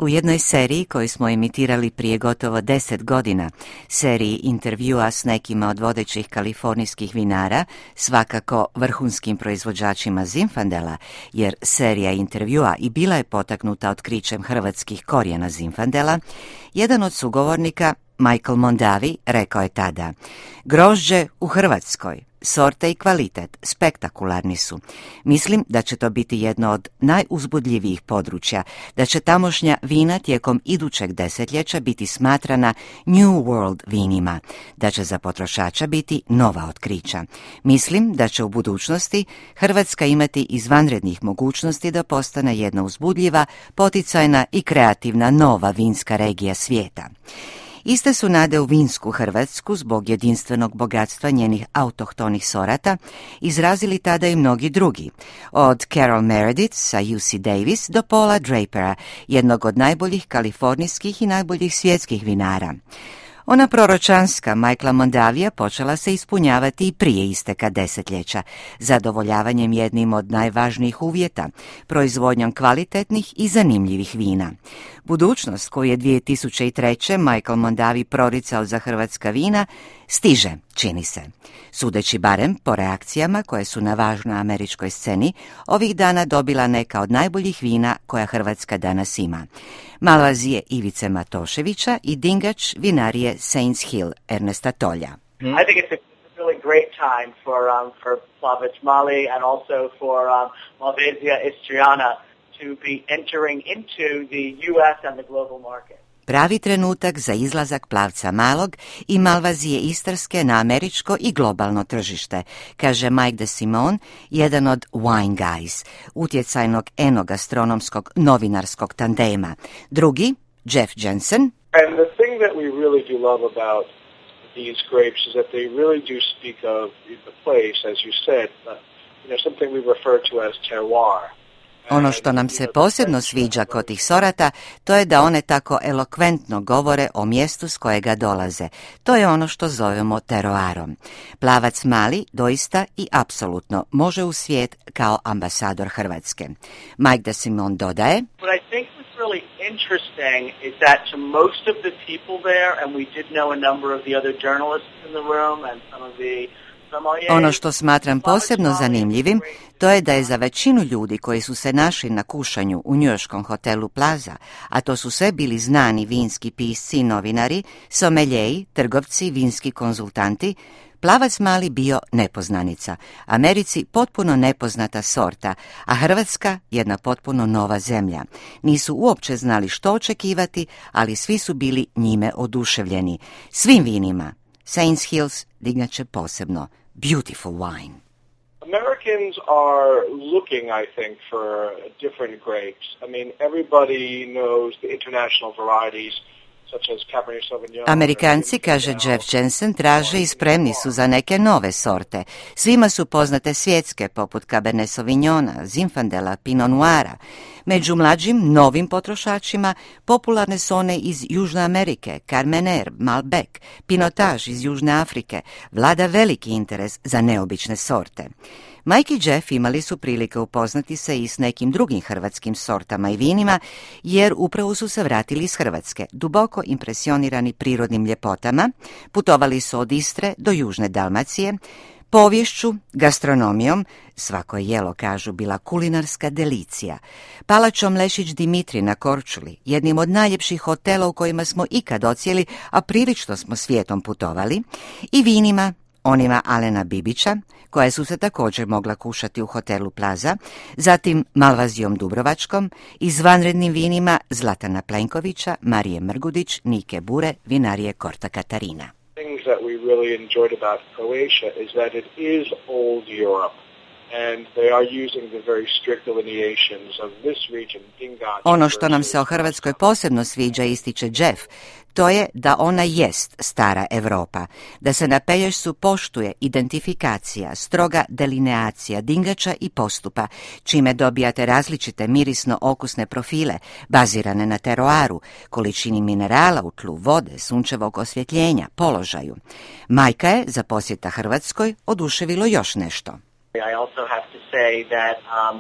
U jednoj seriji koju smo emitirali prije gotovo 10 godina, seriji intervjua s nekima od vodećih kalifornijskih vinara, svakako vrhunskim proizvođačima Zinfandela, jer serija intervjua i bila je potaknuta otkrićem hrvatskih korijena Zinfandela, jedan od sugovornika, Michael Mondavi, rekao je tada: grožđe u Hrvatskoj, sorte i kvalitet spektakularni su. Mislim da će to biti jedno od najuzbudljivijih područja, da će tamošnja vina tijekom idućeg desetljeća biti smatrana New World vinima, da će za potrošača biti nova otkrića. Mislim da će u budućnosti Hrvatska imati izvanrednih mogućnosti da postane jedna uzbudljiva, poticajna i kreativna nova vinska regija svijeta. Iste su nade u vinsku Hrvatsku zbog jedinstvenog bogatstva njenih autohtonih sorata izrazili tada i mnogi drugi, od Carol Meredith sa UC Davis do Paula Drapera, jednog od najboljih kalifornijskih i najboljih svjetskih vinara. Ona proročanska Michaela Mondavija počela se ispunjavati i prije isteka desetljeća, zadovoljavanjem jednim od najvažnijih uvjeta, proizvodnjom kvalitetnih i zanimljivih vina. Budućnost koju je 2003. Michael Mondavi proricao za hrvatska vina stiže, čini se. Sudeći barem po reakcijama koje su na važnoj američkoj sceni ovih dana dobila neka od najboljih vina koja Hrvatska danas ima. Malvazije Ivice Matoševića i Dingač vinarije Saints Hill Ernesta Tolja. I think it's a really great time for Plavac Mali and also for Malvasia Istriana to be entering into the US and the global market. Pravi trenutak za izlazak Plavca Malog i Malvazije Istarske na američko i globalno tržište, kaže Mike DeSimone, jedan od Wine Guys, utjecajnog enogastronomskog novinarskog tandema. Drugi, Jeff Jensen. And the thing that we really do love about these grapes is that they really do speak of the place, as you said, something we refer to as terroir. Ono što nam se posebno sviđa kod tih sorata, to je da one tako elokventno govore o mjestu s kojega dolaze. To je ono što zovemo teroarom. Plavac Mali doista i apsolutno može u svijet kao ambasador Hrvatske. Mike DeSimone dodaje: What I think was really interesting is that to most of the people there, and we did know a number of the other journalists in the room and some of the ono što smatram posebno zanimljivim, to je da je za većinu ljudi koji su se našli na kušanju u njujorškom hotelu Plaza, a to su sve bili znani vinski pisci i novinari, someljeji, trgovci, vinski konzultanti, Plavac Mali bio nepoznanica, Americi potpuno nepoznata sorta, a Hrvatska jedna potpuno nova zemlja. Nisu uopće znali što očekivati, ali svi su bili njime oduševljeni. Svim vinima Saints Hills dignat će posebno. Beautiful wine. Americans are looking, I think, for different grapes. I mean, everybody knows the international varieties, such as Cabernet Sauvignon. Amerikanci, kaže Jeff Jensen, traže i spremni su za neke nove sorte. Svima su poznate svjetske, poput Cabernet Sauvignona, Zinfandela, Pinot Noira. Među mlađim, novim potrošačima popularne su one iz Južne Amerike, Carmener, Malbec, Pinotage iz Južne Afrike. Vlada veliki interes za neobične sorte. Mike i Jeff imali su prilike upoznati se i s nekim drugim hrvatskim sortama i vinima, jer upravo su se vratili iz Hrvatske, duboko impresionirani prirodnim ljepotama, putovali su od Istre do Južne Dalmacije, poviješću, gastronomijom, svako je jelo, kažu, bila kulinarska delicija, palačom Lešić Dimitri na Korčuli, jednim od najljepših hotela u kojima smo ikad odsjeli, a prilično smo svijetom putovali, i vinima, onima Alena Bibića, koja su se također mogla kušati u hotelu Plaza, zatim Malvazijom Dubrovačkom, izvanrednim vinima Zlatana Plenkovića, Marije Mrgudić, Nike Bure, vinarije Korta Katarina. Things that we really enjoyed about Croatia is that it is old Europe, and they are using the very strict delineations of this region, Dingač. Ono što nam se o Hrvatskoj posebno sviđa, ističe Jeff, to je da ona jest stara Europa, da se na Pelješcu poštuje identifikacija, stroga delineacija dingača i postupa, čime dobijate različite mirisno-okusne profile, bazirane na teroaru, količini minerala u tlu, vode, sunčevog osvjetljenja, položaju. Majka je za posjeta Hrvatskoj oduševilo još nešto. I also have to say that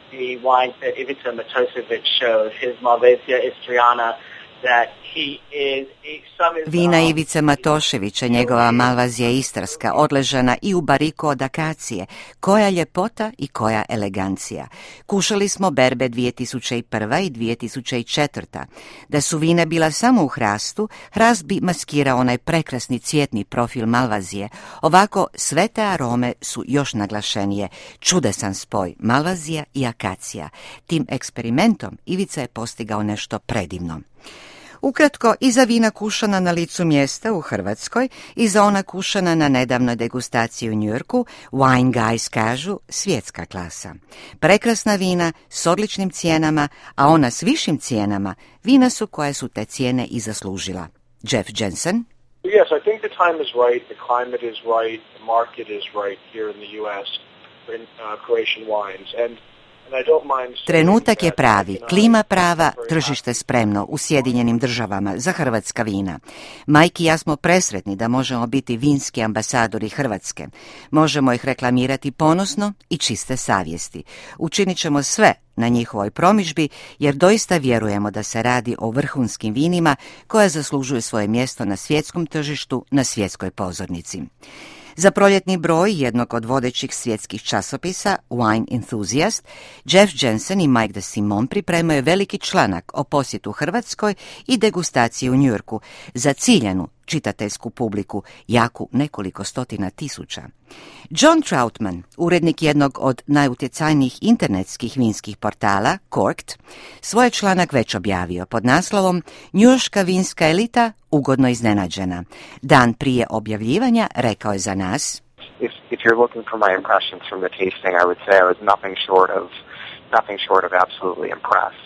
the wines that Ivica Matosevic showed, his Malvasia Istriana, that he is Vina Ivice Matoševića, njegova Malvazija istarska, odležana i u bariku od akacije. Koja ljepota i koja elegancija. Kušali smo berbe 2001. i 2004. Da su vina bila samo u hrastu, hrast bi maskirao onaj prekrasni cvjetni profil Malvazije. Ovako sve te arome su još naglašenije. Čudesan spoj Malvazija i akacija. Tim eksperimentom Ivica je postigao nešto predivno. Ukratko, i za vina kušana na licu mjesta u Hrvatskoj i za ona kušana na nedavnoj degustaciji u Njujorku, Wine Guys kažu svjetska klasa. Prekrasna vina s odličnim cijenama, a ona s višim cijenama, vina su koje su te cijene i zaslužila. Jeff Jensen. Yes, I think the time is right, the climate is right, the market is right here in the U.S. in Croatian wines. Trenutak je pravi, klima prava, tržište spremno u Sjedinjenim Državama za hrvatska vina. Majki i ja smo presretni da možemo biti vinski ambasadori Hrvatske. Možemo ih reklamirati ponosno i čiste savjesti. Učinit ćemo sve na njihovoj promidžbi jer doista vjerujemo da se radi o vrhunskim vinima koja zaslužuju svoje mjesto na svjetskom tržištu, na svjetskoj pozornici. Za proljetni broj jednog od vodećih svjetskih časopisa, Wine Enthusiast, Jeff Jensen i Mike DeSimone pripremaju veliki članak o posjetu Hrvatskoj i degustaciji u Njujorku za ciljanu čitateljsku publiku, jaku nekoliko stotina tisuća. John Troutman, urednik jednog od najutjecajnijih internetskih vinskih portala, Corked, svoj članak već objavio pod naslovom Njujorška vinska elita ugodno iznenađena. Dan prije objavljivanja rekao je za nas: If you're looking for my impressions from the tasting, I would say I was nothing short of absolutely impressed.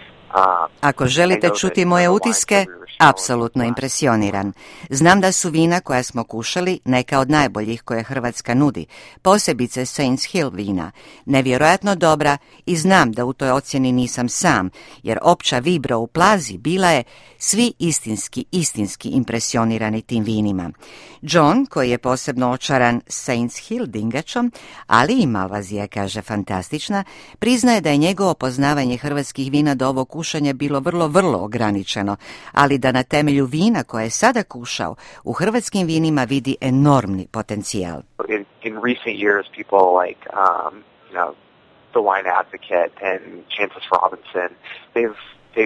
Ako želite čuti moje utiske, apsolutno impresioniran. Znam da su vina koja smo kušali neka od najboljih koje Hrvatska nudi, posebice Saints Hill vina, nevjerojatno dobra i znam da u toj ocjeni nisam sam, jer opća vibra u plazi bila je svi istinski impresionirani tim vinima. John, koji je posebno očaran Saints Hill dingačom, ali i Malvazija kaže fantastična, priznaje da je njegovo poznavanje hrvatskih vina do ovog kušanja bilo vrlo ograničeno, ali da na temelju vina koje je sada kušao u hrvatskim vinima vidi enormni potencijal. In recent years, people like the Wine Advocate and Chances Robinson, they've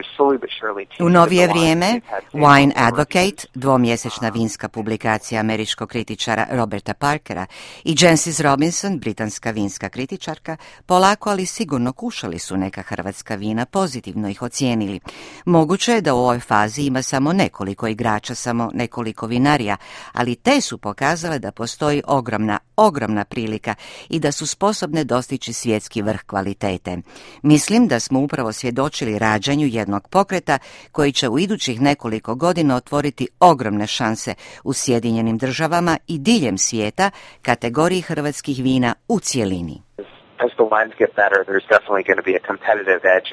U novije vrijeme, Wine Advocate, dvomjesečna vinska publikacija američkog kritičara Roberta Parkera, i Chances Robinson, britanska vinska kritičarka, polako ali sigurno kušali su neka hrvatska vina, pozitivno ih ocijenili. Moguće je da u ovoj fazi ima samo nekoliko igrača, samo nekoliko vinarija, ali te su pokazale da postoji ogromna prilika i da su sposobne dostići svjetski vrh kvalitete. Mislim da smo upravo svjedočili rađanju jednog pokreta koji će u idućih nekoliko godina otvoriti ogromne šanse u Sjedinjenim Državama i diljem svijeta kategoriji hrvatskih vina u cjelini. As the wines get better, there's definitely going to be a competitive edge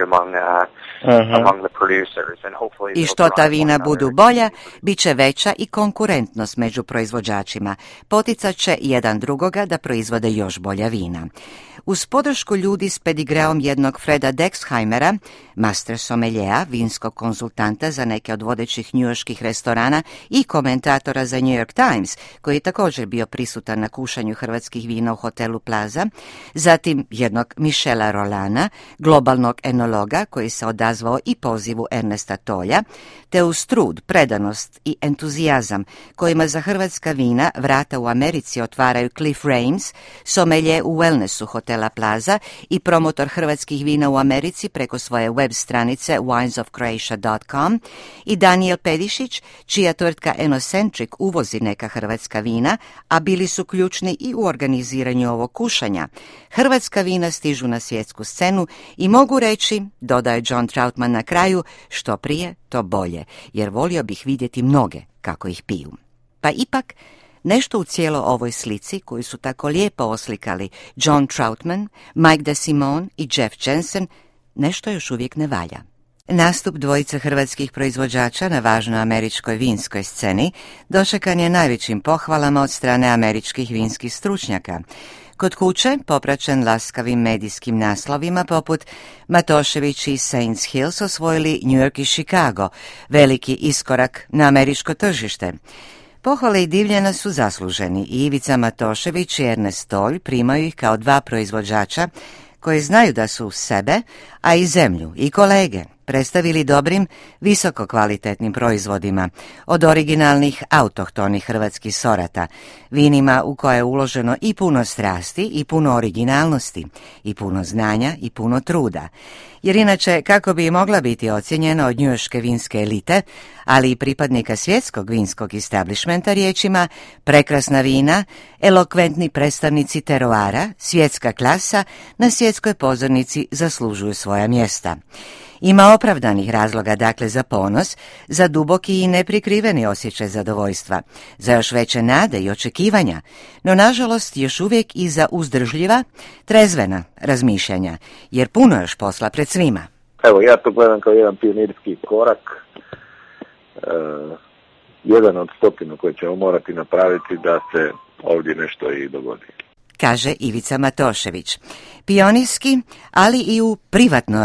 among the producers, and hopefully. I što ta vina budu bolja, bit će veća i konkurentnost među proizvođačima. Poticat će jedan drugoga da proizvode još bolja vina. Uz podršku ljudi s pedigreom jednog Freda Dexheimera, master sommeliera, vinskog konzultanta za neke od vodećih njujorških restorana i komentatora za New York Times, koji je također bio prisutan na kušanju hrvatskih vina u hotelu Plaza, zatim jednog Michela Rolana, globalnog enologa koji se odazvao i pozivu Ernesta Tolja, te uz trud, predanost i entuzijazam kojima za hrvatska vina vrata u Americi otvaraju Cliff Rains, sommelier u wellnessu hotela Plaza i promotor hrvatskih vina u Americi preko svoje web stranice winesofcroatia.com, i Daniel Pedišić, čija tvrtka Enocentric uvozi neka hrvatska vina, a bili su ključni i u organiziranju ovog kušanja. Hrvatska vina stižu na svjetsku scenu i mogu reći, dodaje John Troutman na kraju, što prije, to bolje, jer volio bih vidjeti mnoge kako ih piju. Pa ipak, nešto u cijelo ovoj slici koju su tako lijepo oslikali John Troutman, Mike DeSimone i Jeff Jensen, nešto još uvijek ne valja. Nastup dvojice hrvatskih proizvođača na važnoj američkoj vinskoj sceni dočekan je najvećim pohvalama od strane američkih vinskih stručnjaka. Kod kuće, popraćen laskavim medijskim naslovima poput Matošević i Saints Hills osvojili New York i Chicago, veliki iskorak na američko tržište. Pohvale i divljena su zasluženi i Ivica Matošević i Ernest Tolj primaju ih kao dva proizvođača koji znaju da su sebe, a i zemlju i kolege predstavili dobrim, visoko kvalitetnim proizvodima, od originalnih autohtonih hrvatskih sorata, vinima u koje je uloženo i puno strasti, i puno originalnosti, i puno znanja, i puno truda. Jer inače, kako bi mogla biti ocjenjena od njujorške vinske elite, ali i pripadnika svjetskog vinskog establishmenta riječima prekrasna vina, elokventni predstavnici teroara, svjetska klasa, na svjetskoj pozornici zaslužuju svoja mjesta. Ima opravdanih razloga dakle za ponos, za duboki i neprikriveni osjećaj zadovoljstva, za još veće nade i očekivanja, no nažalost još uvijek i za uzdržljiva, trezvena razmišljanja, jer puno još posla pred svima. Evo, ja to gledam kao jedan pionirski korak, jedan od stotinu koje ćemo morati napraviti da se ovdje nešto i dogodi, kaže Ivica Matošević. Pionirski, ali i u privatnoj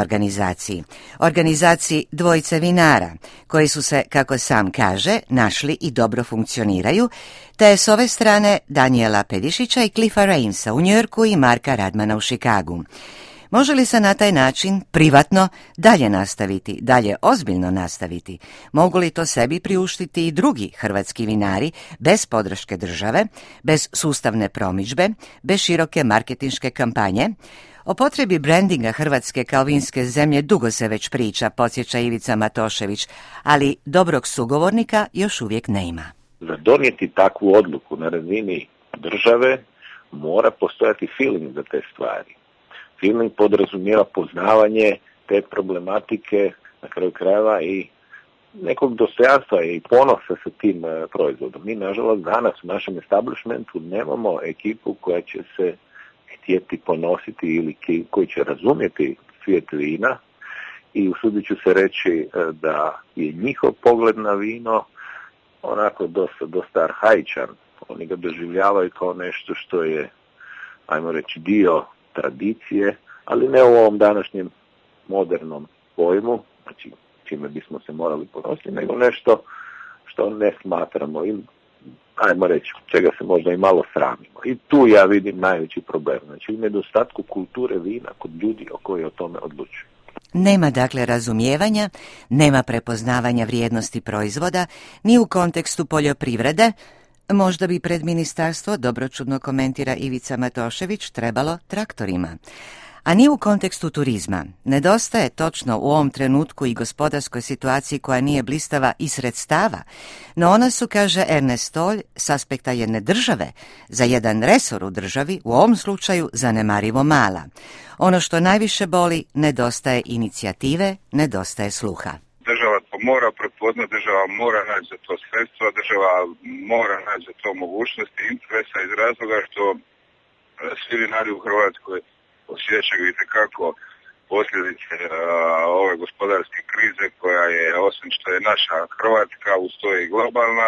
organizaciji dvojice vinara, koji su se, kako sam kaže, našli i dobro funkcioniraju, te je s ove strane Daniela Pedišića i Cliffa Rainsa u Njujorku i Marka Radmana u Chicagu. Može li se na taj način privatno dalje nastaviti, dalje ozbiljno nastaviti? Mogu li to sebi priuštiti i drugi hrvatski vinari bez podrške države, bez sustavne promidžbe, bez široke marketinške kampanje? O potrebi brandinga Hrvatske kao vinske zemlje dugo se već priča, podsjeća Ivica Matošević, ali dobrog sugovornika još uvijek nema. Za donijeti takvu odluku na razini države mora postojati feeling za te stvari. Feeling podrazumijeva poznavanje te problematike, na kraju krajeva i nekog dostojanstva i ponosa sa tim proizvodom. Mi, nažalost, danas u našem establishmentu nemamo ekipu koja će se htjeti ponositi ili koji će razumjeti svijet vina i usudit ću se reći da je njihov pogled na vino onako dosta arhaičan. Oni ga doživljavaju kao nešto što je, ajmo reći, dio tradicije, ali ne u ovom današnjem modernom pojmu, znači čime bismo se morali ponositi, nego nešto što ne smatramo ili, ajmo reći, čega se možda i malo sramimo. I tu ja vidim najveći problem, znači u nedostatku kulture vina kod ljudi koji o tome odlučuju. Nema dakle razumijevanja, nema prepoznavanja vrijednosti proizvoda, ni u kontekstu poljoprivrede. Možda bi pred ministarstvo, dobročudno komentira Ivica Matošević, trebalo traktorima. A ni u kontekstu turizma. Nedostaje točno u ovom trenutku i gospodarskoj situaciji koja nije blistava i sredstava, no ona su, kaže Ernest Tolj, s aspekta jedne države, za jedan resor u državi, u ovom slučaju zanemarivo mala. Ono što najviše boli, nedostaje inicijative, nedostaje sluha. Država to mora prepoznati, država mora naći za to sredstva, država mora naći za to mogućnosti i interesa iz razloga što svi vinari u Hrvatskoj osjećaju itekako posljedice ove gospodarske krize koja je, osim što je naša Hrvatska, uz to i globalna,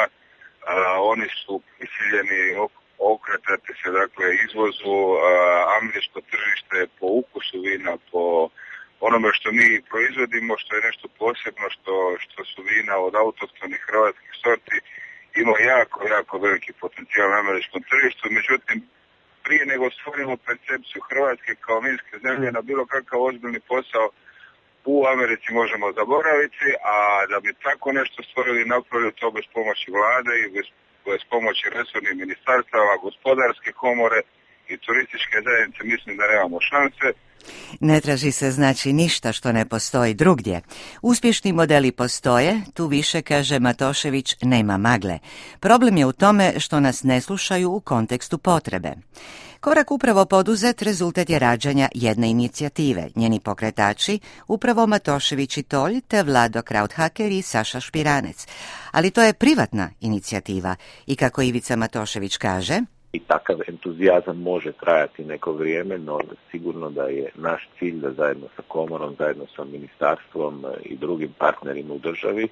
oni su prisiljeni okretati se dakle izvozu, američko tržište po ukusu vina, po onome što mi proizvodimo, što je nešto posebno, što su vina od autohtonih hrvatskih sorti, ima jako veliki potencijal na američkom tržištu. Međutim, prije nego stvorimo percepciju Hrvatske kao vinske zemlje, na bilo kakav ozbiljni posao u Americi možemo zaboraviti, a da bi tako nešto stvorili i napravili to bez pomoći vlade i bez pomoći resornih ministarstava, gospodarske komore i turističke zajednice, mislim da nemamo šanse. Ne traži se znači ništa što ne postoji drugdje. Uspješni modeli postoje, tu više, kaže Matošević, nema magle. Problem je u tome što nas ne slušaju u kontekstu potrebe. Korak upravo poduzet rezultat je rađanja jedne inicijative. Njeni pokretači, upravo Matošević i Tolj, te Vlado Krauthaker i Saša Špiranec. Ali to je privatna inicijativa i, kako Ivica Matošević kaže, i takav entuzijazam može trajati neko vrijeme, no sigurno da je naš cilj da zajedno sa komorom, zajedno sa ministarstvom i drugim partnerima u državi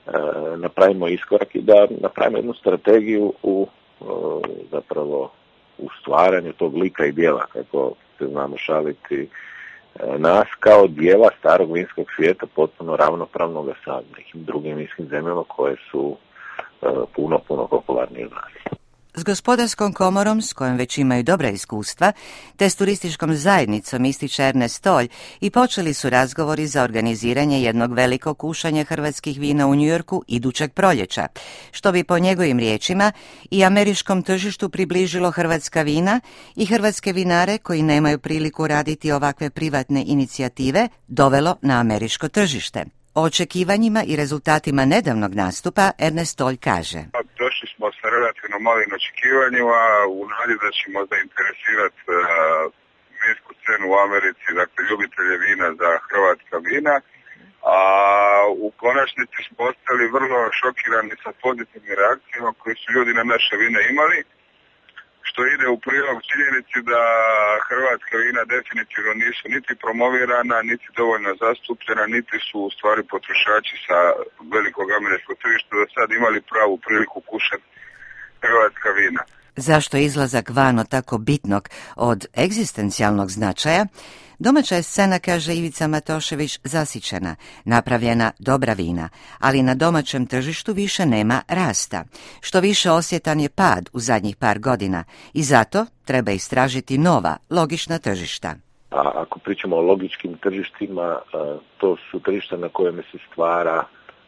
napravimo iskorak i da napravimo jednu strategiju u zapravo u stvaranju tog lika i dijela, kako se znamo šaliti, nas kao dijela starog vinskog svijeta potpuno ravnopravnoga sa nekim drugim vinskim zemljama koje su puno popularnije od nas. S gospodarskom komorom, s kojom već imaju dobra iskustva, te s turističkom zajednicom, ističe Ernest Stolj, i počeli su razgovori za organiziranje jednog velikog kušanja hrvatskih vina u Njujorku idućeg proljeća, što bi po njegovim riječima i američkom tržištu približilo hrvatska vina i hrvatske vinare koji nemaju priliku raditi ovakve privatne inicijative dovelo na američko tržište. O očekivanjima i rezultatima nedavnog nastupa Ernest Stolj kaže: Došli smo sa relativno malim očekivanjima u nadi da ćemo zainteresirati vinsku scenu u Americi, dakle ljubitelje vina za hrvatska vina, a u konačnici smo ostali vrlo šokirani sa pozitivnim reakcijama koje su ljudi na naše vina imali, što ide u prilog činjenici da hrvatska vina definitivno nisu niti promovirana, niti dovoljno zastupljena, niti su u stvari potrošači sa velikog američkog tržišta do sad imali pravu priliku kušati hrvatska vina. Zašto je izlazak van od tako bitnog od egzistencijalnog značaja? Domaća je scena, kaže Ivica Matošević, zasićena, napravljena dobra vina, ali na domaćem tržištu više nema rasta. Što više osjetan je pad u zadnjih par godina i zato treba istražiti nova, logična tržišta. A ako pričamo o logičkim tržištima, to su tržišta na kojem se stvara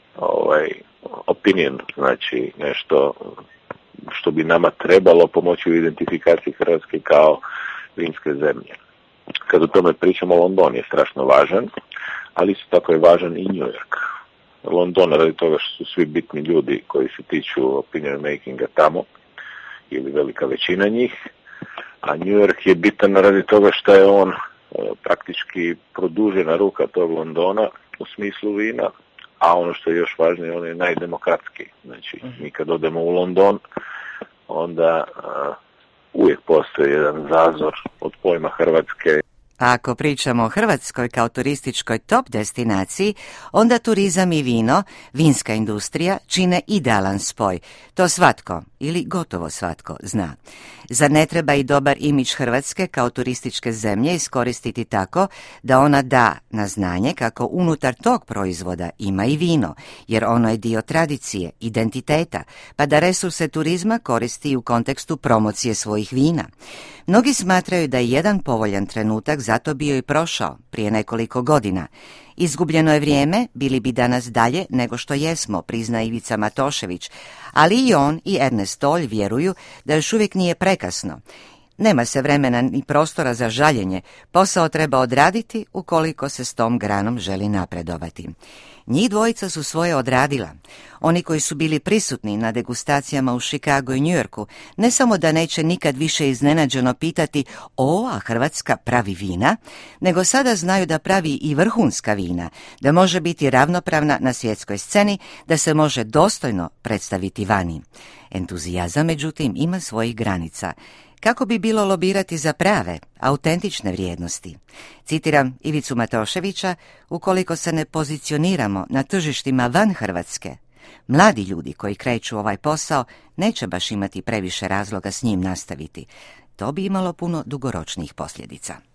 opinion, znači nešto što bi nama trebalo pomoći u identifikaciji Hrvatske kao vinske zemlje. Kad o tome pričamo, London je strašno važan, ali isto tako je važan i New York. London radi toga što su svi bitni ljudi koji se tiču opinion makinga tamo, ili velika većina njih, a New York je bitan radi toga što je on praktički produžena ruka tog Londona u smislu vina, a ono što je još važnije, on je najdemokratski. Znači, mi kad odemo u London, onda uvijek postoji jedan zazor od pojma Hrvatske. A ako pričamo o Hrvatskoj kao turističkoj top destinaciji, onda turizam i vino, vinska industrija čine idealan spoj. To svatko, ili gotovo svatko, zna. Zar ne treba i dobar imidž Hrvatske kao turističke zemlje iskoristiti tako da ona da na znanje kako unutar tog proizvoda ima i vino, jer ono je dio tradicije, identiteta, pa da resurse turizma koristi u kontekstu promocije svojih vina. Mnogi smatraju da je jedan povoljan trenutak zato bio i prošao prije nekoliko godina. Izgubljeno je vrijeme, bili bi danas dalje nego što jesmo, prizna Ivica Matošević, ali i on i Ernest Stolj vjeruju da još uvijek nije prekasno. Nema se vremena ni prostora za žaljenje, posao treba odraditi ukoliko se s tom granom želi napredovati. Njih dvojica su svoje odradila. Oni koji su bili prisutni na degustacijama u Chicagu i New Yorku, ne samo da neće nikad više iznenađeno pitati a Hrvatska pravi vina, nego sada znaju da pravi i vrhunska vina, da može biti ravnopravna na svjetskoj sceni, da se može dostojno predstaviti vani. Entuzijazam, međutim, ima svojih granica. Kako bi bilo lobirati za prave, autentične vrijednosti? Citiram Ivicu Matoševića: ukoliko se ne pozicioniramo na tržištima van Hrvatske, mladi ljudi koji kreću ovaj posao neće baš imati previše razloga s njim nastaviti. To bi imalo puno dugoročnijih posljedica.